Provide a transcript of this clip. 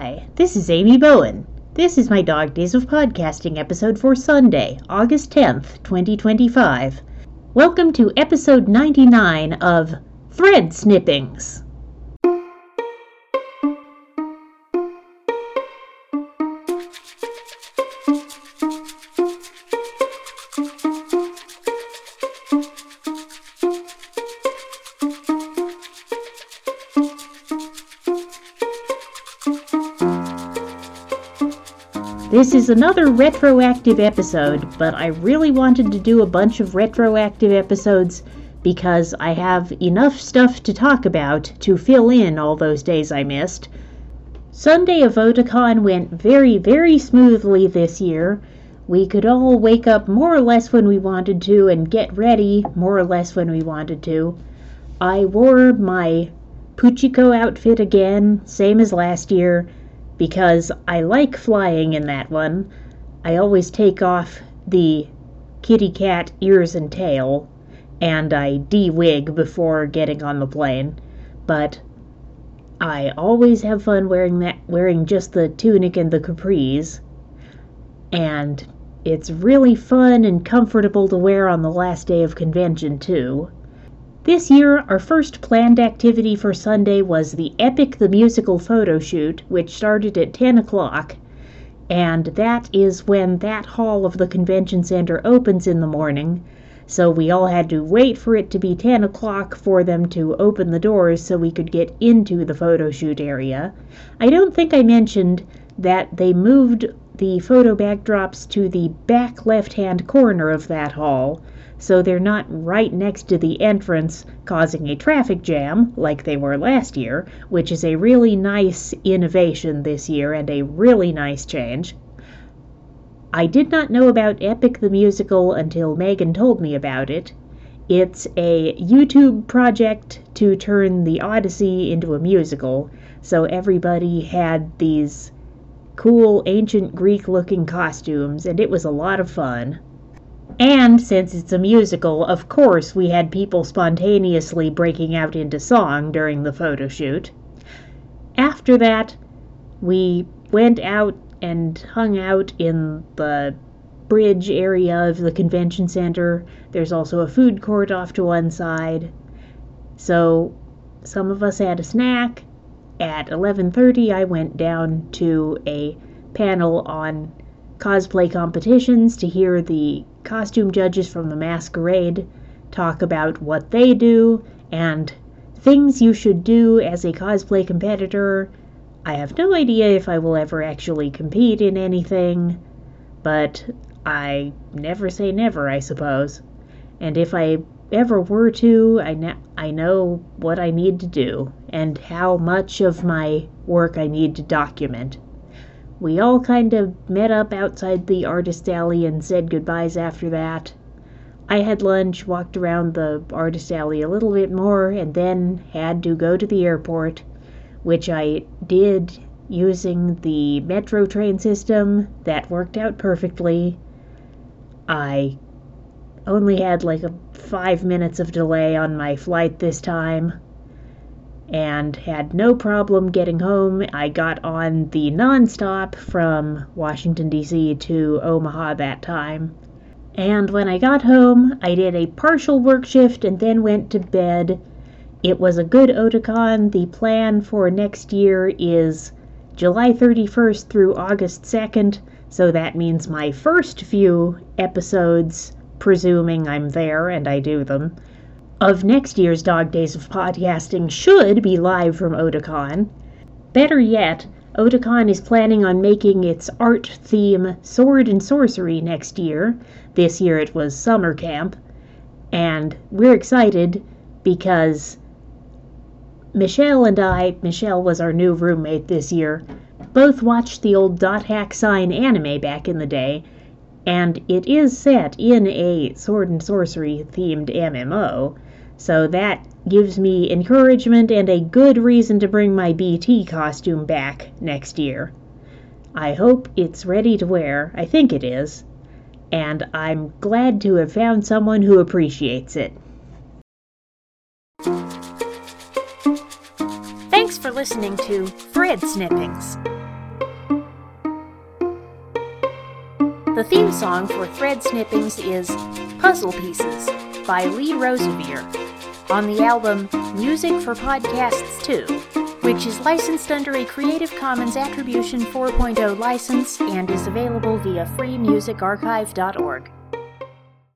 Hi, this is Amy Bowen. This is my Dog Days of Podcasting episode for Sunday, August 10th, 2025. Welcome to episode 99 of Thread Snippings. This is another retroactive episode, but I really wanted to do a bunch of retroactive episodes because I have enough stuff to talk about to fill in all those days I missed. Sunday of Otakon went very, very smoothly this year. We could all wake up more or less when we wanted to and get ready more or less when we wanted to. I wore my Puchiko outfit again, same as last year, because I like flying in that one. I always take off the kitty cat ears and tail, and I de-wig before getting on the plane, but I always have fun wearing just the tunic and the capris, and it's really fun and comfortable to wear on the last day of convention too. This year, our first planned activity for Sunday was the Epic the Musical photo shoot, which started at 10 o'clock, and that is when that hall of the convention center opens in the morning, so we all had to wait for it to be 10 o'clock for them to open the doors so we could get into the photo shoot area. I don't think I mentioned that they moved the photo backdrops to the back left-hand corner of that hall, so they're not right next to the entrance causing a traffic jam like they were last year, which is a really nice innovation this year and a really nice change. I did not know about Epic the Musical until Megan told me about it. It's a YouTube project to turn the Odyssey into a musical, so everybody had these cool ancient Greek-looking costumes, and it was a lot of fun. And since it's a musical, of course we had people spontaneously breaking out into song during the photo shoot. After that, we went out and hung out in the bridge area of the convention center. There's also a food court off to one side. So some of us had a snack. At 11:30, I went down to a panel on cosplay competitions to hear the costume judges from the masquerade talk about what they do and things you should do as a cosplay competitor. I have no idea if I will ever actually compete in anything, but I never say never, I suppose. And if I ever were to, I know what I need to do and how much of my work I need to document. We all kind of met up outside the artist alley and said goodbyes after that. I had lunch, walked around the artist alley a little bit more, and then had to go to the airport, which I did using the metro train system. That worked out perfectly. I only had like 5 minutes of delay on my flight this time, and had no problem getting home. I got on the nonstop from Washington, D.C. to Omaha that time. And when I got home, I did a partial work shift and then went to bed. It was a good Otakon. The plan for next year is July 31st through August 2nd, so that means my first few episodes, presuming I'm there and I do them, of next year's Dog Days of Podcasting should be live from Otakon. Better yet, Otakon is planning on making its art theme Sword and Sorcery next year. This year it was summer camp, and we're excited because Michelle was our new roommate this year, both watched the old Dot Hack Sign anime back in the day, and it is set in a Sword and Sorcery themed MMO, so that gives me encouragement and a good reason to bring my BT costume back next year. I hope it's ready to wear. I think it is. And I'm glad to have found someone who appreciates it. Thanks for listening to Thread Snippings. The theme song for Thread Snippings is Puzzle Pieces by Lee Rosevere on the album Music for Podcasts 2, which is licensed under a Creative Commons Attribution 4.0 license and is available via freemusicarchive.org.